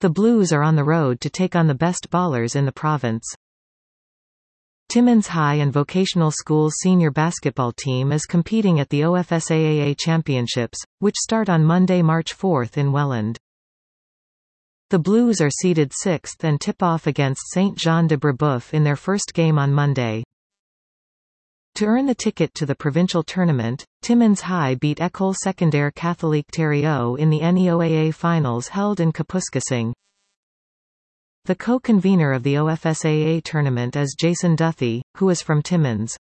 The Blues are on the road to take on the best ballers in the province. Timmins High and Vocational School senior basketball team is competing at the OFSAAA Championships, which start on Monday, March 4 in Welland. The Blues are seeded 6th and tip off against Saint-Jean-de-Brébeuf in their first game on Monday. To earn the ticket to the provincial tournament, Timmins High beat École Secondaire Catholique Thériault in the NEOAA finals held in Kapuskasing. The co-convener of the OFSAA tournament is Jason Duthie, who is from Timmins.